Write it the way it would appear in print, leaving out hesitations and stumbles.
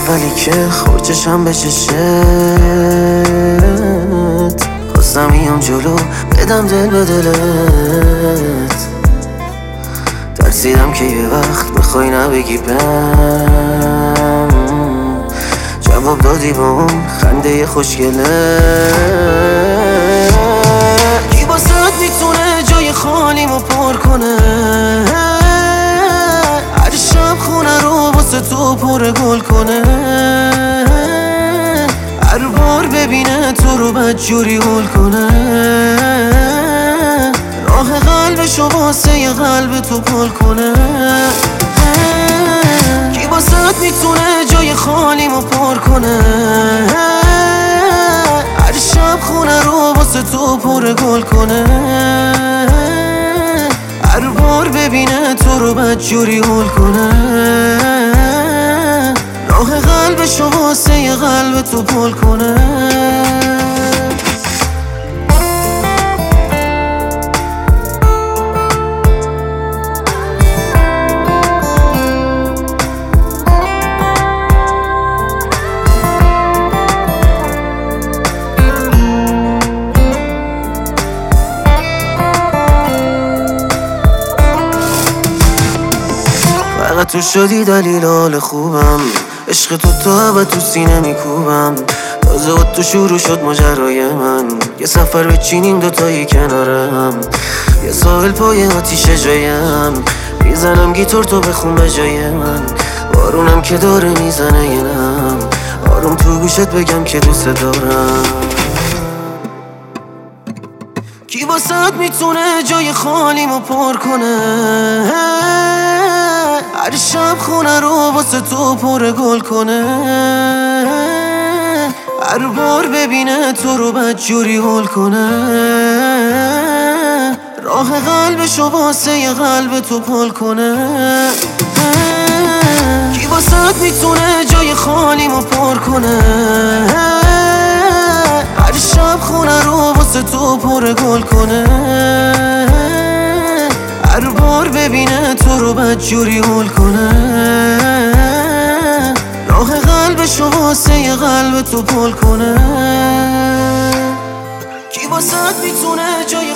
اولی که خورچشم به چشت خواستم میام جلو بدم دل به دلت، ترسیدم که یه وقت بخوای نبگی بهم، جواب دادی با اون خنده خوشگله. کی باست میتونه جای خالیمو پر کنه، هر شب خونه رو واسه تو پر گل کنه، هر بار ببینه تو رو بدجوری هول کنه، راه قلبشو واسه یه قلب تو پل کنه. کی باست میتونه جای خالیمو پر کنه، هر شب خونه رو واسه تو پر گل کنه، هر بار ببینه تو رو بدجوری هول کنه، راه قلبشو واسه یه قلب تو پل کنه. فقط تو شدی دلیل حال خوبم، عشق تو و تو سینه میکوبم، تازه تو شروع شد ماجرای من، یه سفر بچینیم دوتایی کنارم، یه ساحل پای آتیشه جایم، میزنم گیتار تو بخون به جای من، بارونم که داره میزنه یه نم، آروم تو گوشت بگم که دوست دارم. کی واسه میتونه جای خالیمو پر کنه، هر شب خونه رو واسه تو پر گل کنه، هر بار ببینه تو رو بدجوری هول کنه، راه قلبشو واسه یه قلب تو پل کنه. کی واسه میتونه جای خالیمو پر کنه، هر شب خونه رو واسه تو پر گل کنه، هر بار ببینه تو رو بدجوری هول کنه، راه قلبشو واسه یه قلب تو پل کنه. کی واسه میتونه جای